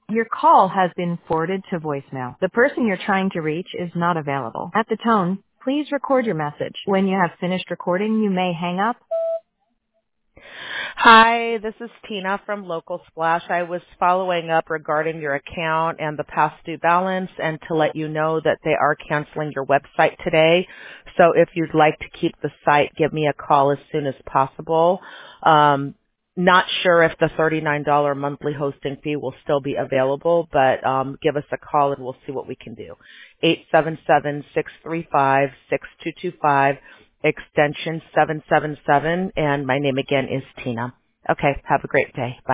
Your call has been forwarded to voicemail. The person you're trying to reach is not available. At the tone, please record your message. When you have finished recording, you may hang up. Hi, this is Tina from Local Splash. I was following up regarding your account and the past due balance and to let you know that they are canceling your website today. So if you'd like to keep the site, give me a call as soon as possible. Not sure if the $39 monthly hosting fee will still be available, but give us a call and we'll see what we can do. 877-635-6225. Extension 777, and my name again is Tina. Okay, have a great day. Bye.